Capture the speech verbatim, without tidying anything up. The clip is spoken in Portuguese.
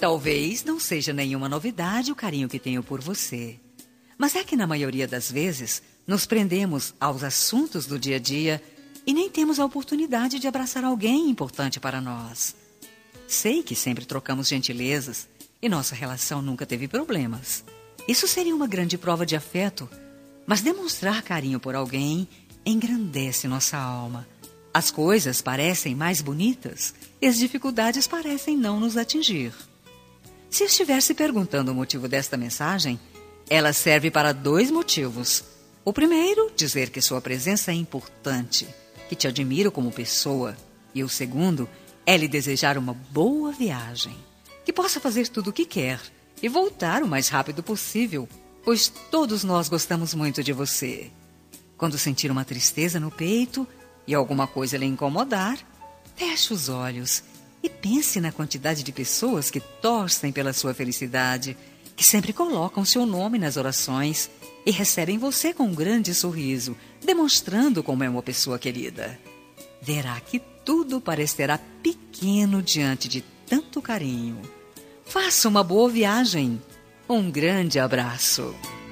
talvez não seja nenhuma novidade o carinho que tenho por você. Mas é que na maioria das vezes nos prendemos aos assuntos do dia a dia e nem temos a oportunidade de abraçar alguém importante para nós. Sei que sempre trocamos gentilezas e nossa relação nunca teve problemas. Isso seria uma grande prova de afeto, mas demonstrar carinho por alguém engrandece nossa alma. As coisas parecem mais bonitas e as dificuldades parecem não nos atingir. Se estiver se perguntando o motivo desta mensagem, ela serve para dois motivos. O primeiro, dizer que sua presença é importante, que te admiro como pessoa. E o segundo, é lhe desejar uma boa viagem, que possa fazer tudo o que quer e voltar o mais rápido possível, pois todos nós gostamos muito de você. Quando sentir uma tristeza no peito e alguma coisa lhe incomodar, feche os olhos e pense na quantidade de pessoas que torcem pela sua felicidade, que sempre colocam seu nome nas orações e recebem você com um grande sorriso, demonstrando como é uma pessoa querida. Verá que tudo parecerá pequeno diante de tanto carinho. Faça uma boa viagem. Um grande abraço.